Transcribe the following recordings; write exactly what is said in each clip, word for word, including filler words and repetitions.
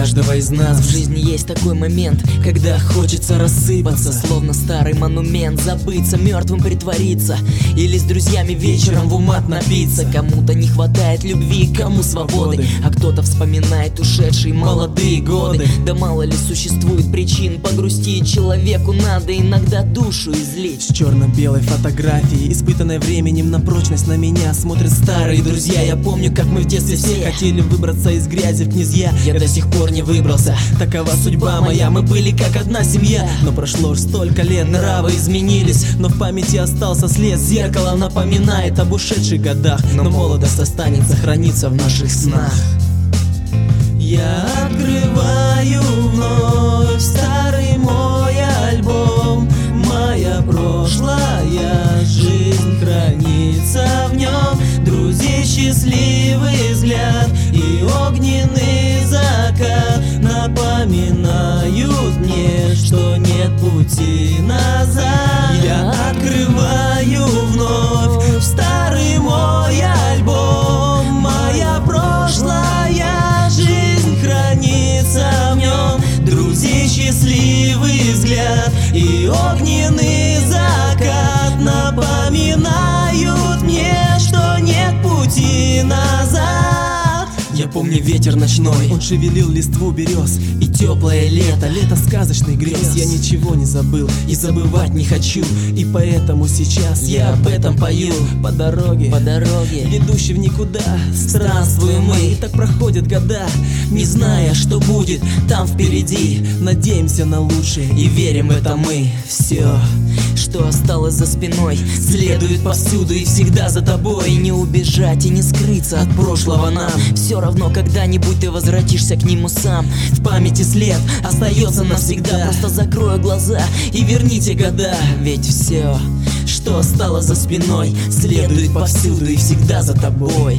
каждого из нас в жизни есть такой момент, когда хочется рассыпаться, словно старый монумент, забыться, мертвым притвориться, или с друзьями вечером в умат напиться. Кому-то не хватает любви, кому свободы, а кто-то вспоминает ушедшие молодые годы. Да мало ли существует причин погрустить, человеку надо иногда душу излить. С черно-белой фотографией, испытанной временем на прочность, на меня смотрят старые друзья. Я помню, как мы в детстве все хотели выбраться из грязи в князья. Я до сих пор не выбрался, такова судьба моя. Мы были как одна семья, но прошло уж столько лет, нравы изменились, но в памяти остался след. Зеркало напоминает об ушедших годах, но молодость останется, хранится в наших снах. Я открываю вновь старый мой альбом, моя прошлая жизнь хранится в нем. Друзей счастливый взгляд и огненный закат напоминают мне, что нет пути назад. Я открываю вновь старый мой альбом, моя прошлая жизнь хранится в нем. Друзей счастливый взгляд и огненный закат напоминают мне, что нет пути назад. Я помню ветер ночной, он шевелил листву берез, и теплое лето, лето сказочный грез. Я ничего не забыл и забывать не хочу, и поэтому сейчас я об этом пою. По дороге, по дороге, ведущей в никуда, странствуем мы, и так проходят года, не зная, что будет там впереди. Надеемся на лучшее и верим в это мы. Все, что осталось за спиной, следует повсюду и всегда за тобой. Не убежать и не скрыться от прошлого нам. Все равно когда-нибудь ты возвратишься к нему сам. В памяти след остается навсегда. Просто закрою глаза и верните года. Ведь все, что осталось за спиной, следует повсюду и всегда за тобой.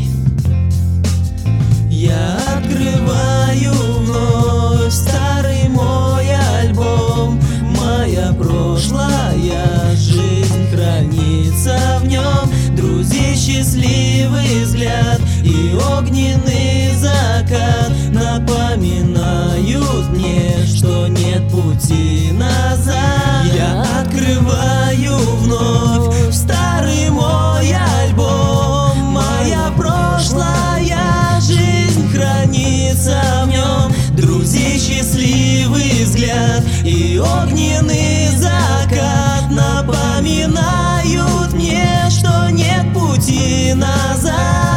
Я открываю вновь старый мой альбом, моя прошлая жизнь хранится в нем. Друзей счастливый взгляд и огненный закат напоминают мне, что нет пути назад. Я открываю вновь старый мой альбом, моя прошлая жизнь хранится в нем. Друзей счастливый взгляд и огненный закат напоминают мне, что нет пути назад.